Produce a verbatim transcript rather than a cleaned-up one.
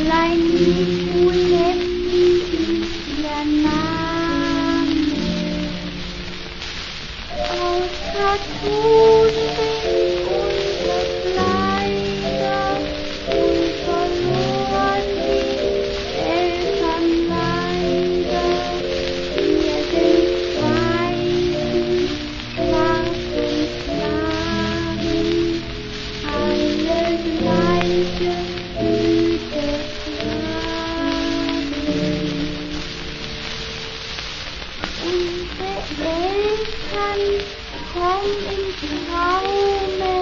allein du lebst in ihr Namen. Außer du sind unsere Kleider und verloren die Eltern leider. Wir sind Weisen, schwarzen Sklaven, alle gleiche Güte tragen. Unsere Eltern kommen im Traume